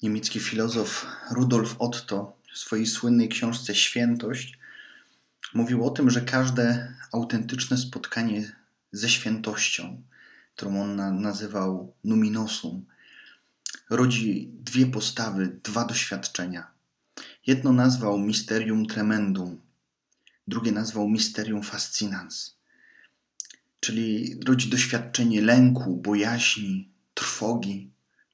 Niemiecki filozof Rudolf Otto w swojej słynnej książce Świętość mówił o tym, że każde autentyczne spotkanie ze świętością, którą on nazywał numinosum, rodzi dwie postawy, dwa doświadczenia. Jedno nazwał mysterium tremendum, drugie nazwał mysterium fascinans, czyli rodzi doświadczenie lęku, bojaźni, trwogi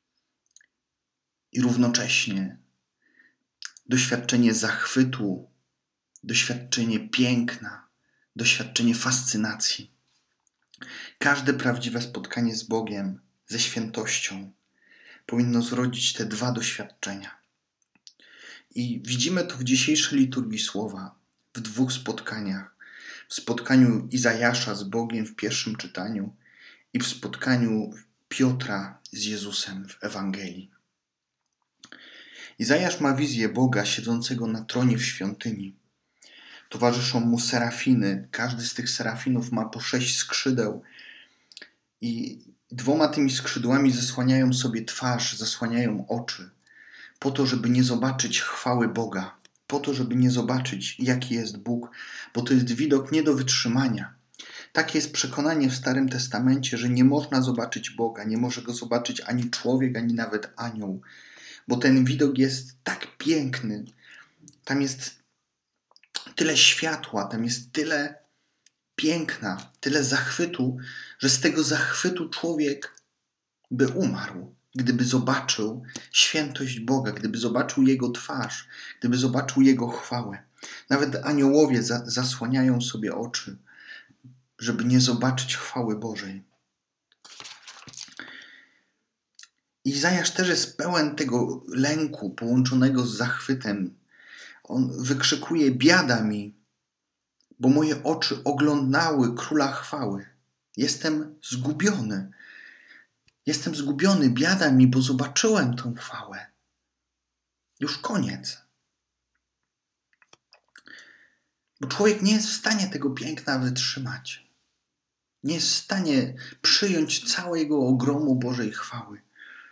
i równocześnie doświadczenie zachwytu, doświadczenie piękna, doświadczenie fascynacji. Każde prawdziwe spotkanie z Bogiem, ze świętością, powinno zrodzić te dwa doświadczenia. I widzimy to w dzisiejszej liturgii słowa, w dwóch spotkaniach. W spotkaniu Izajasza z Bogiem w pierwszym czytaniu i w spotkaniu Piotra z Jezusem w Ewangelii. Izajasz ma wizję Boga siedzącego na tronie w świątyni. Towarzyszą mu serafiny. Każdy z tych serafinów ma po 6 skrzydeł i dwoma tymi skrzydłami zasłaniają sobie twarz, zasłaniają oczy, po to, żeby nie zobaczyć chwały Boga, po to, żeby nie zobaczyć, jaki jest Bóg, bo to jest widok nie do wytrzymania. Takie jest przekonanie w Starym Testamencie, że nie można zobaczyć Boga, nie może go zobaczyć ani człowiek, ani nawet anioł, bo ten widok jest tak piękny. Tam jest tyle światła, tam jest tyle piękna, tyle zachwytu, że z tego zachwytu człowiek by umarł, gdyby zobaczył świętość Boga, gdyby zobaczył Jego twarz, gdyby zobaczył Jego chwałę. Nawet aniołowie zasłaniają sobie oczy, żeby nie zobaczyć chwały Bożej. Izajasz też jest pełen tego lęku połączonego z zachwytem. On wykrzykuje: biada mi, bo moje oczy oglądały Króla chwały. Jestem zgubiony. Jestem zgubiony, biada mi, bo zobaczyłem tą chwałę. Już koniec. Bo człowiek nie jest w stanie tego piękna wytrzymać. Nie jest w stanie przyjąć całego ogromu Bożej chwały.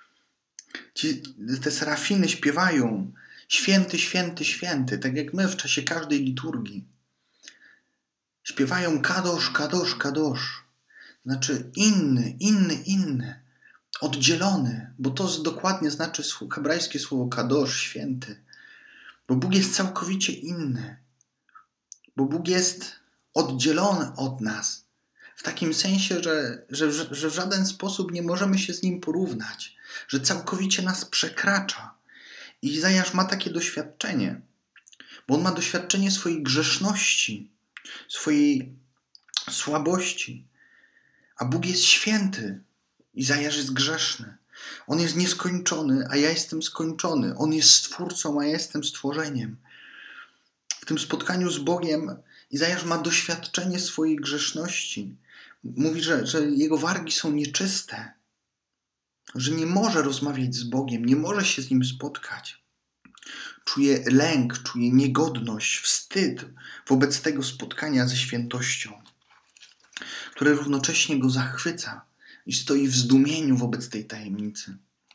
Te serafiny śpiewają: święty, święty, święty, tak jak my w czasie każdej liturgii. Śpiewają kadosz, kadosz, kadosz. Znaczy inny. Oddzielony, bo to dokładnie znaczy hebrajskie słowo kadosz, święty. Bo Bóg jest całkowicie inny. Bo Bóg jest oddzielony od nas. W takim sensie, że w żaden sposób nie możemy się z Nim porównać. Że całkowicie nas przekracza. I Izajasz ma takie doświadczenie. Bo on ma doświadczenie swojej grzeszności, swojej słabości. A Bóg jest święty. Izajasz jest grzeszny. On jest nieskończony, a ja jestem skończony. On jest stwórcą, a ja jestem stworzeniem. W tym spotkaniu z Bogiem Izajasz ma doświadczenie swojej grzeszności. Mówi, że jego wargi są nieczyste, że nie może rozmawiać z Bogiem, nie może się z Nim spotkać. Czuje lęk, czuje niegodność, wstyd wobec tego spotkania ze świętością, które równocześnie go zachwyca i stoi w zdumieniu wobec tej tajemnicy.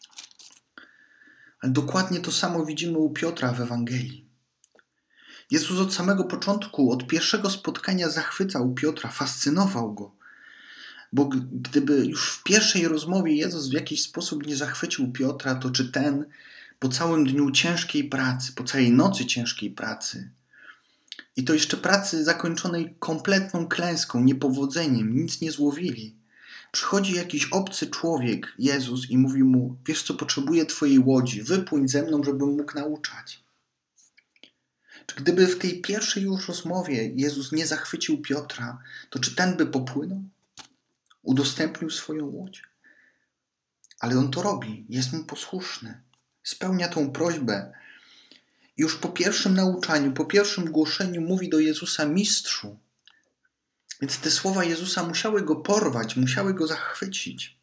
Ale dokładnie to samo widzimy u Piotra w Ewangelii. Jezus od samego początku, od pierwszego spotkania zachwycał Piotra, fascynował go. Bo gdyby już w pierwszej rozmowie Jezus w jakiś sposób nie zachwycił Piotra, to czy ten po całym dniu ciężkiej pracy, po całej nocy ciężkiej pracy, i to jeszcze pracy zakończonej kompletną klęską, niepowodzeniem, nic nie złowili, przychodzi jakiś obcy człowiek, Jezus, i mówi mu: wiesz co, potrzebuję twojej łodzi, wypłyń ze mną, żebym mógł nauczać. Czy gdyby w tej pierwszej już rozmowie Jezus nie zachwycił Piotra, to czy ten by popłynął? Udostępnił swoją łódź? Ale on to robi, jest mu posłuszny, spełnia tą prośbę. I już po pierwszym nauczaniu, po pierwszym głoszeniu mówi do Jezusa: mistrzu. Więc te słowa Jezusa musiały go porwać, musiały go zachwycić.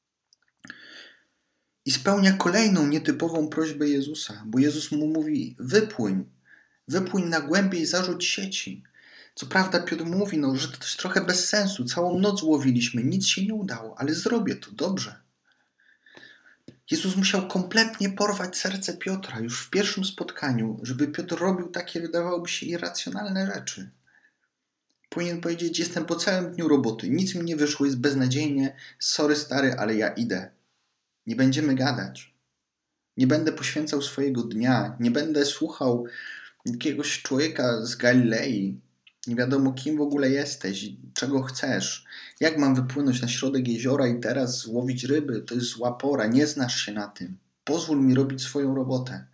I spełnia kolejną nietypową prośbę Jezusa, bo Jezus mu mówi: wypłyń na głębiej i zarzuć sieci. Co prawda Piotr mówi, że to jest trochę bez sensu, całą noc łowiliśmy, nic się nie udało, ale zrobię to, dobrze. Jezus musiał kompletnie porwać serce Piotra już w pierwszym spotkaniu, żeby Piotr robił takie, wydawałoby się, irracjonalne rzeczy. Powinien powiedzieć: jestem po całym dniu roboty, nic mi nie wyszło, jest beznadziejnie, sorry stary, ale ja idę. Nie będziemy gadać. Nie będę poświęcał swojego dnia, nie będę słuchał jakiegoś człowieka z Galilei. Nie wiadomo, kim w ogóle jesteś, czego chcesz. Jak mam wypłynąć na środek jeziora i teraz złowić ryby? To jest zła pora, nie znasz się na tym. Pozwól mi robić swoją robotę.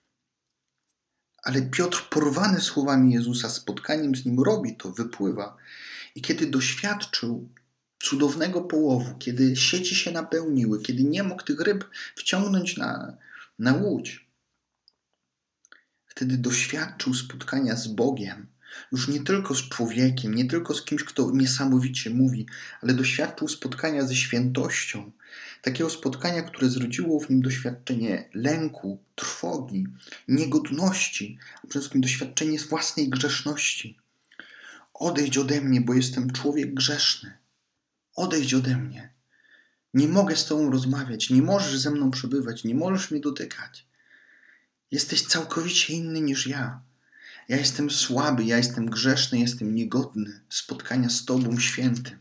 Ale Piotr, porwany słowami Jezusa, spotkaniem z Nim, robi to, wypływa. I kiedy doświadczył cudownego połowu, kiedy sieci się napełniły, kiedy nie mógł tych ryb wciągnąć na łódź, wtedy doświadczył spotkania z Bogiem. Już nie tylko z człowiekiem, nie tylko z kimś, kto niesamowicie mówi, ale doświadczył spotkania ze świętością. Takiego spotkania, które zrodziło w nim doświadczenie lęku, trwogi, niegodności, a przede wszystkim doświadczenie własnej grzeszności. Odejdź ode mnie, bo jestem człowiek grzeszny. Odejdź ode mnie. Nie mogę z tobą rozmawiać, nie możesz ze mną przebywać, nie możesz mnie dotykać. Jesteś całkowicie inny niż ja. Ja jestem słaby, ja jestem grzeszny, jestem niegodny spotkania z Tobą, świętym.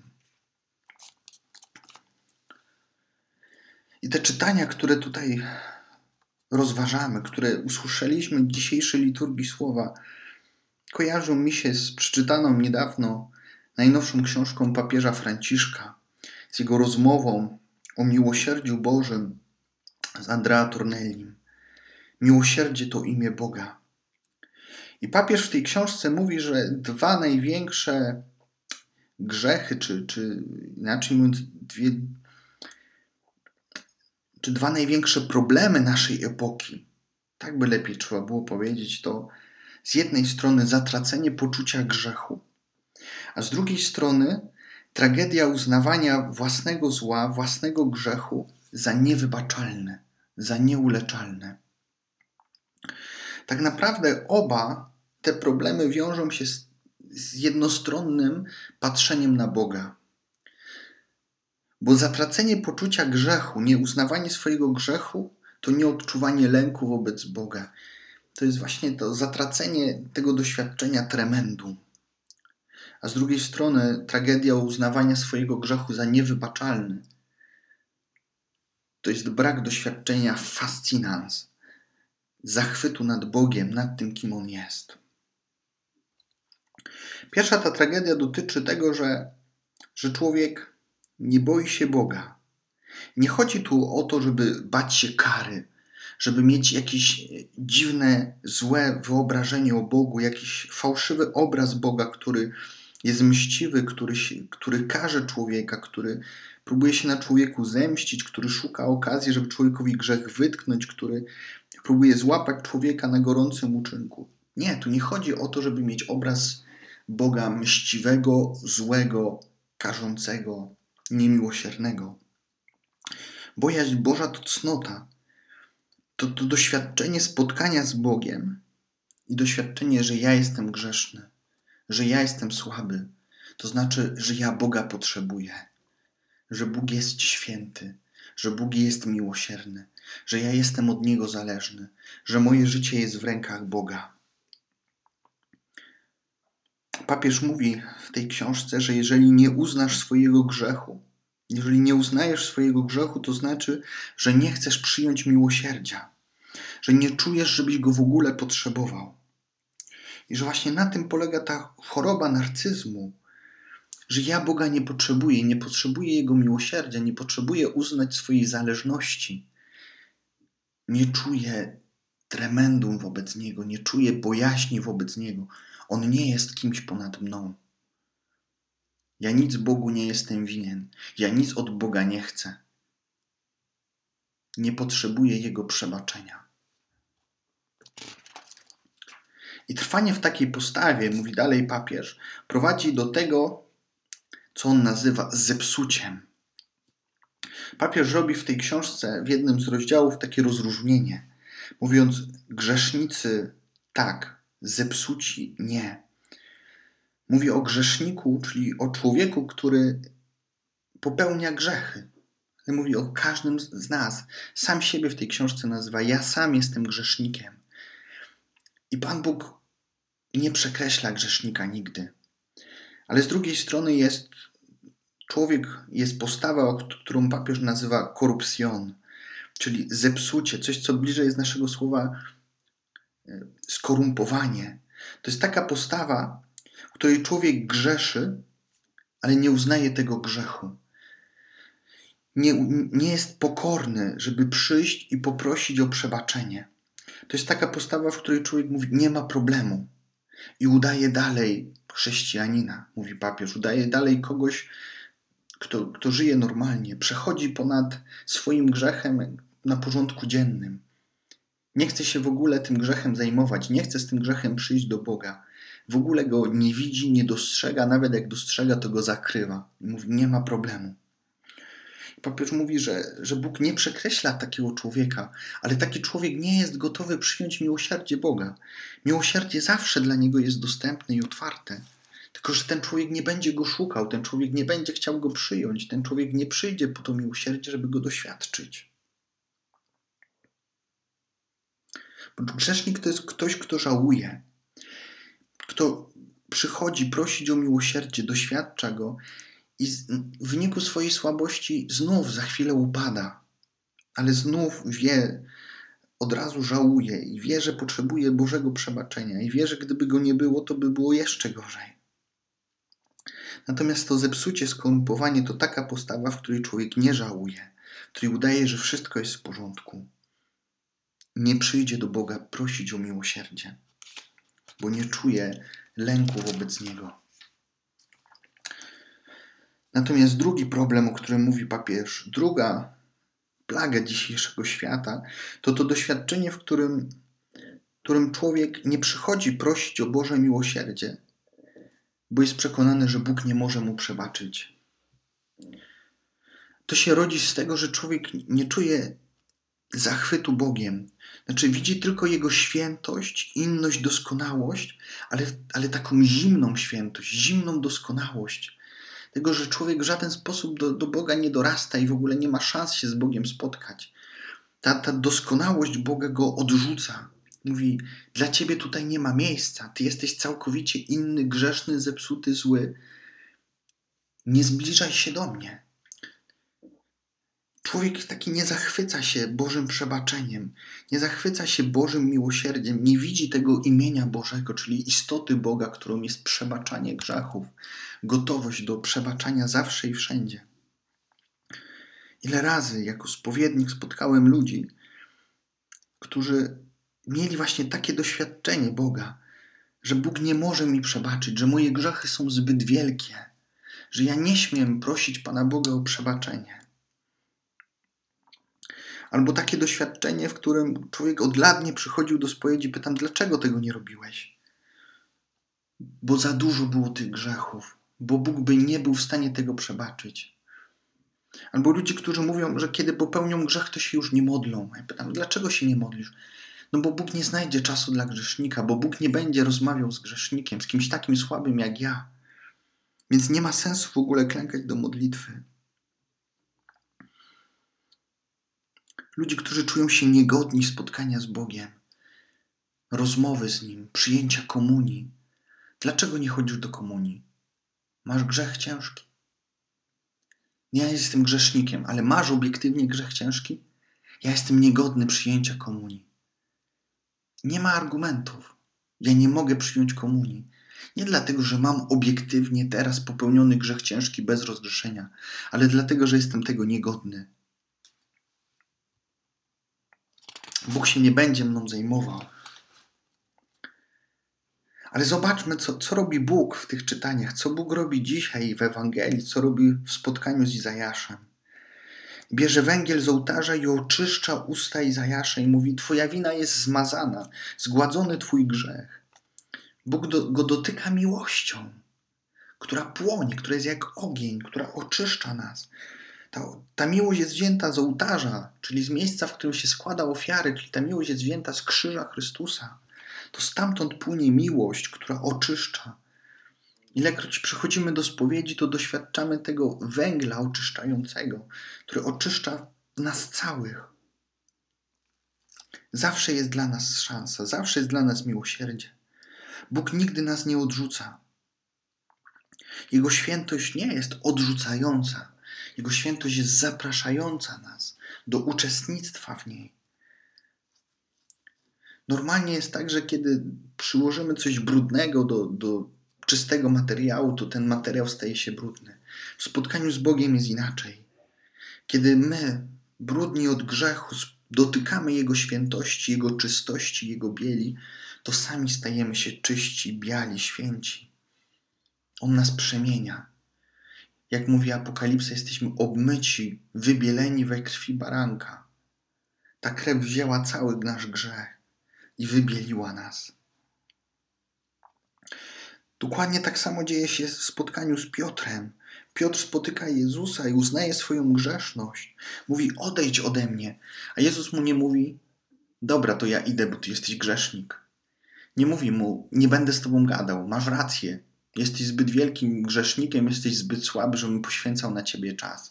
I te czytania, które tutaj rozważamy, które usłyszeliśmy w dzisiejszej liturgii słowa, kojarzą mi się z przeczytaną niedawno najnowszą książką papieża Franciszka, z jego rozmową o miłosierdziu Bożym z Andrea Tornellim. Miłosierdzie to imię Boga. I papież w tej książce mówi, że dwa największe grzechy, czy inaczej mówiąc, dwa największe problemy naszej epoki, tak by lepiej trzeba było powiedzieć, to z jednej strony zatracenie poczucia grzechu, a z drugiej strony tragedia uznawania własnego zła, własnego grzechu za niewybaczalne, za nieuleczalne. Tak naprawdę oba te problemy wiążą się z jednostronnym patrzeniem na Boga. Bo zatracenie poczucia grzechu, nieuznawanie swojego grzechu, to nieodczuwanie lęku wobec Boga. To jest właśnie to zatracenie tego doświadczenia tremendu. A z drugiej strony tragedia uznawania swojego grzechu za niewybaczalny. To jest brak doświadczenia fascinans, zachwytu nad Bogiem, nad tym, kim On jest. Pierwsza ta tragedia dotyczy tego, że człowiek nie boi się Boga. Nie chodzi tu o to, żeby bać się kary, żeby mieć jakieś dziwne, złe wyobrażenie o Bogu, jakiś fałszywy obraz Boga, który jest mściwy, który karze człowieka, który próbuje się na człowieku zemścić, który szuka okazji, żeby człowiekowi grzech wytknąć, który próbuje złapać człowieka na gorącym uczynku. Nie, tu nie chodzi o to, żeby mieć obraz Boga mściwego, złego, karzącego, niemiłosiernego. Bojaźń Boża to cnota. To doświadczenie spotkania z Bogiem i doświadczenie, że ja jestem grzeszny, że ja jestem słaby. To znaczy, że ja Boga potrzebuję, że Bóg jest święty, że Bóg jest miłosierny, że ja jestem od Niego zależny, że moje życie jest w rękach Boga. Papież mówi w tej książce, że jeżeli nie uznasz swojego grzechu, jeżeli nie uznajesz swojego grzechu, to znaczy, że nie chcesz przyjąć miłosierdzia, że nie czujesz, żebyś go w ogóle potrzebował. I że właśnie na tym polega ta choroba narcyzmu, że ja Boga nie potrzebuję Jego miłosierdzia, nie potrzebuję uznać swojej zależności. Nie czuję tremendum wobec Niego, nie czuję bojaźni wobec Niego. On nie jest kimś ponad mną. Ja nic Bogu nie jestem winien. Ja nic od Boga nie chcę. Nie potrzebuję Jego przebaczenia. I trwanie w takiej postawie, mówi dalej papież, prowadzi do tego, co on nazywa zepsuciem. Papież robi w tej książce, w jednym z rozdziałów, takie rozróżnienie, mówiąc: grzesznicy tak, zepsuci nie. Mówi o grzeszniku, czyli o człowieku, który popełnia grzechy. Mówi o każdym z nas. Sam siebie w tej książce nazywa: ja sam jestem grzesznikiem. I Pan Bóg nie przekreśla grzesznika nigdy. Ale z drugiej strony jest postawa, którą papież nazywa corruption, czyli zepsucie, coś, co bliżej jest naszego słowa skorumpowanie. To jest taka postawa, w której człowiek grzeszy, ale nie uznaje tego grzechu. Nie jest pokorny, żeby przyjść i poprosić o przebaczenie. To jest taka postawa, w której człowiek mówi: nie ma problemu. I udaje dalej chrześcijanina, mówi papież. Udaje dalej kogoś, kto żyje normalnie. Przechodzi ponad swoim grzechem na porządku dziennym. Nie chce się w ogóle tym grzechem zajmować. Nie chce z tym grzechem przyjść do Boga. W ogóle go nie widzi, nie dostrzega. Nawet jak dostrzega, to go zakrywa. I mówi: nie ma problemu. Papież mówi, że Bóg nie przekreśla takiego człowieka, ale taki człowiek nie jest gotowy przyjąć miłosierdzie Boga. Miłosierdzie zawsze dla niego jest dostępne i otwarte. Tylko że ten człowiek nie będzie go szukał, ten człowiek nie będzie chciał go przyjąć, ten człowiek nie przyjdzie po to miłosierdzie, żeby go doświadczyć. Bo grzesznik to jest ktoś, kto żałuje, kto przychodzi prosić o miłosierdzie, doświadcza go i w wyniku swojej słabości znów za chwilę upada, ale znów wie, od razu żałuje i wie, że potrzebuje Bożego przebaczenia i wie, że gdyby go nie było, to by było jeszcze gorzej. Natomiast to zepsucie, skorumpowanie to taka postawa, w której człowiek nie żałuje, w której udaje, że wszystko jest w porządku. Nie przyjdzie do Boga prosić o miłosierdzie, bo nie czuje lęku wobec Niego. Natomiast drugi problem, o którym mówi papież, druga plaga dzisiejszego świata, to doświadczenie, w którym człowiek nie przychodzi prosić o Boże miłosierdzie, bo jest przekonany, że Bóg nie może mu przebaczyć. To się rodzi z tego, że człowiek nie czuje zachwytu Bogiem. Znaczy widzi tylko Jego świętość, inność, doskonałość, ale taką zimną świętość, zimną doskonałość. Tego, że człowiek w żaden sposób do Boga nie dorasta i w ogóle nie ma szans się z Bogiem spotkać. Ta doskonałość Boga go odrzuca. Mówi: dla Ciebie tutaj nie ma miejsca. Ty jesteś całkowicie inny, grzeszny, zepsuty, zły. Nie zbliżaj się do mnie. Człowiek taki nie zachwyca się Bożym przebaczeniem, nie zachwyca się Bożym miłosierdziem, nie widzi tego imienia Bożego, czyli istoty Boga, którą jest przebaczanie grzechów, gotowość do przebaczania zawsze i wszędzie. Ile razy jako spowiednik spotkałem ludzi, którzy mieli właśnie takie doświadczenie Boga, że Bóg nie może mi przebaczyć, że moje grzechy są zbyt wielkie, że ja nie śmiem prosić Pana Boga o przebaczenie. Albo takie doświadczenie, w którym człowiek od lat nie przychodził do spowiedzi, pytam: dlaczego tego nie robiłeś? Bo za dużo było tych grzechów, bo Bóg by nie był w stanie tego przebaczyć. Albo ludzie, którzy mówią, że kiedy popełnią grzech, to się już nie modlą. Ja pytam: dlaczego się nie modlisz? No bo Bóg nie znajdzie czasu dla grzesznika, bo Bóg nie będzie rozmawiał z grzesznikiem, z kimś takim słabym jak ja. Więc nie ma sensu w ogóle klękać do modlitwy. Ludzie, którzy czują się niegodni spotkania z Bogiem, rozmowy z Nim, przyjęcia komunii. Dlaczego nie chodzisz do komunii? Masz grzech ciężki. Ja jestem grzesznikiem, ale masz obiektywnie grzech ciężki? Ja jestem niegodny przyjęcia komunii. Nie ma argumentów. Ja nie mogę przyjąć komunii. Nie dlatego, że mam obiektywnie teraz popełniony grzech ciężki bez rozgrzeszenia, ale dlatego, że jestem tego niegodny. Bóg się nie będzie mną zajmował. Ale zobaczmy, co robi Bóg w tych czytaniach, co Bóg robi dzisiaj w Ewangelii, co robi w spotkaniu z Izajaszem. Bierze węgiel z ołtarza i oczyszcza usta Izajasza i mówi: Twoja wina jest zmazana, zgładzony Twój grzech. Bóg go dotyka miłością, która płonie, która jest jak ogień, która oczyszcza nas. Ta miłość jest wzięta z ołtarza, czyli z miejsca, w którym się składa ofiary, czyli ta miłość jest wzięta z krzyża Chrystusa. To stamtąd płynie miłość, która oczyszcza. Ilekroć przychodzimy do spowiedzi, to doświadczamy tego węgla oczyszczającego, który oczyszcza nas całych. Zawsze jest dla nas szansa, zawsze jest dla nas miłosierdzie. Bóg nigdy nas nie odrzuca. Jego świętość nie jest odrzucająca. Jego świętość jest zapraszająca nas do uczestnictwa w niej. Normalnie jest tak, że kiedy przyłożymy coś brudnego do czystego materiału, to ten materiał staje się brudny. W spotkaniu z Bogiem jest inaczej. Kiedy my, brudni od grzechu, dotykamy Jego świętości, Jego czystości, Jego bieli, to sami stajemy się czyści, biali, święci. On nas przemienia. Jak mówi Apokalipsa, jesteśmy obmyci, wybieleni we krwi baranka. Ta krew wzięła cały nasz grzech i wybieliła nas. Dokładnie tak samo dzieje się w spotkaniu z Piotrem. Piotr spotyka Jezusa i uznaje swoją grzeszność. Mówi: odejdź ode mnie. A Jezus mu nie mówi: dobra, to ja idę, bo ty jesteś grzesznik. Nie mówi mu: nie będę z tobą gadał, masz rację. Jesteś zbyt wielkim grzesznikiem, jesteś zbyt słaby, żebym poświęcał na ciebie czas.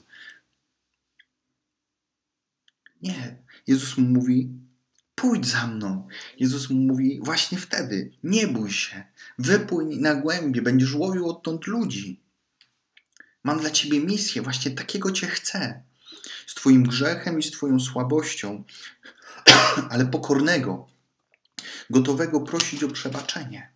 Nie. Jezus mu mówi: pójdź za mną. Jezus mu mówi właśnie wtedy: nie bój się, wypłyń na głębie, będziesz łowił odtąd ludzi. Mam dla ciebie misję, właśnie takiego cię chcę. Z twoim grzechem i z twoją słabością, ale pokornego, gotowego prosić o przebaczenie.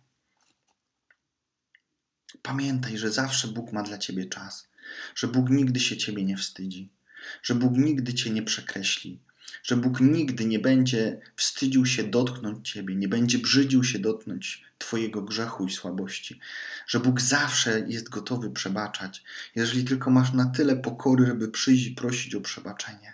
Pamiętaj, że zawsze Bóg ma dla ciebie czas, że Bóg nigdy się ciebie nie wstydzi, że Bóg nigdy cię nie przekreśli, że Bóg nigdy nie będzie wstydził się dotknąć ciebie, nie będzie brzydził się dotknąć twojego grzechu i słabości, że Bóg zawsze jest gotowy przebaczać, jeżeli tylko masz na tyle pokory, żeby przyjść i prosić o przebaczenie.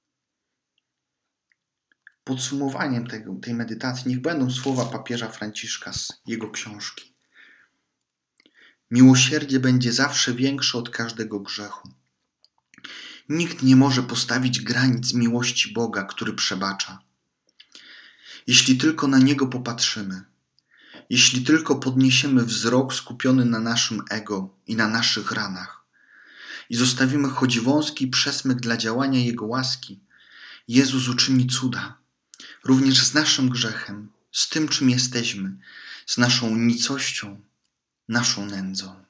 Podsumowaniem tej medytacji niech będą słowa papieża Franciszka z jego książki. Miłosierdzie będzie zawsze większe od każdego grzechu. Nikt nie może postawić granic miłości Boga, który przebacza. Jeśli tylko na Niego popatrzymy, jeśli tylko podniesiemy wzrok skupiony na naszym ego i na naszych ranach i zostawimy choć wąski przesmyk dla działania Jego łaski, Jezus uczyni cuda, również z naszym grzechem, z tym, czym jesteśmy, z naszą nicością, naszą nędzą.